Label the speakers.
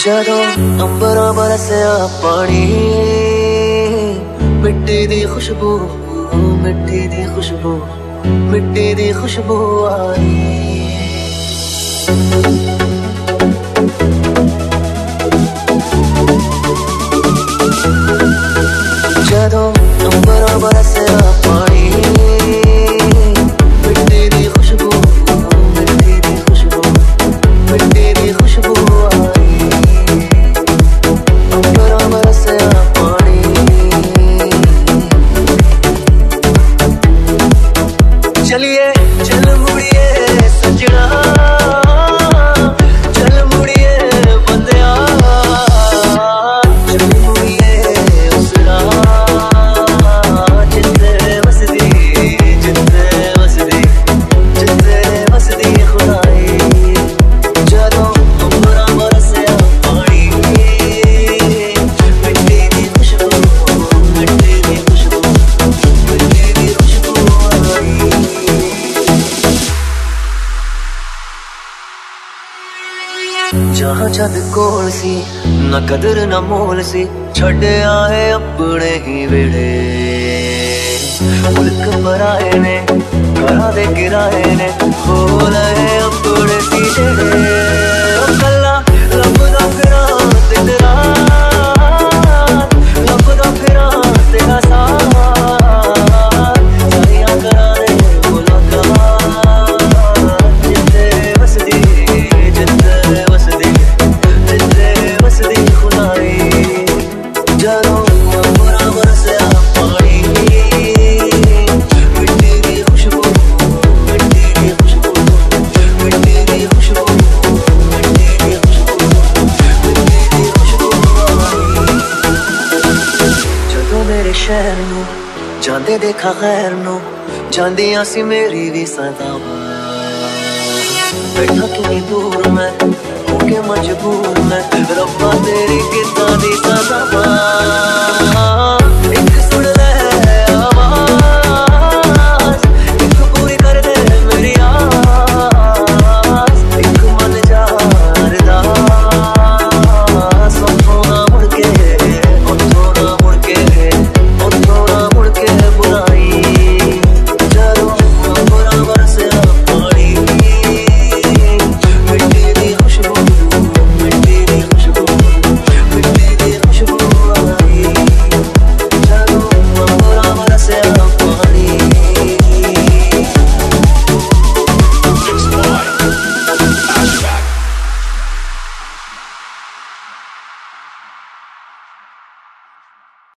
Speaker 1: ਜਦੋਂ ਅੰਬਰਾਂ ਬਰਸਿਆ ਪਾਣੀ, ਮਿੱਟੀ ਦੀ ਖੁਸ਼ਬੂ, ਮਿੱਟੀ ਦੀ ਖੁਸ਼ਬੂ, ਮਿੱਟੀ ਦੀ ਖੁਸ਼ਬੂ ਆਈ। ਜਦੋਂ ਅੰਬਰਾਂ ਬਰਸਿਆ ਪਾਣੀ, ਮਿੱਟੀ ਦੀ ਖੁਸ਼ਬੂ, ਮਿੱਟੀ ਦੀ ਖੁਸ਼ਬੂ, ਮਿੱਟੀ ਦੀ ਖੁਸ਼ਬੂ ਆਈ। ਅੰਬਰਾਂ ਬਰਸਿਆ ਪਾਣੀ, चलिए चल मुड़िए सजना, चल मुड़िए बंदिया, चल मुड़िए उस राह जिथे वसदी, जिथे वसदी, जिथे वसदी खुदाई। जदों अंबरां बरसिया पानी, मिट्टी दी खुशबू, मिट्टी दी खुशबू, मिट्टी दी खुशबू आई। जहाँ चंद कोल सी ना कदर ना मोल सी, छड्डिया है अपने ही वेड़े। मुल्क पराए ने घरां दे किराए ने, हो लए अपने सी जेड़े। कल्ला लभदा फिरां दिन रात, लभदा फिरां तेरा साथ, सारियां करां ने मुलाकात, जिथे वसदी, जिथे वसदी, जिथे वसदी खुदाई। जदों अंबरां बरसिया पानी, मिट्टी दी खुशबू, मिट्टी दी खुशबू, मिट्टी दी खुशबू, मिट्टी दी खुशबू, मिट्टी दी खुशबू आई। जदों मेरे शहर नूं जांदे देखा खैर नूं, जांदियां सी मेरी भी सदावां। बैठा कितनी दूर मैं होके मजबूर मैं, रब्बा तेरी कितां दी सदावां।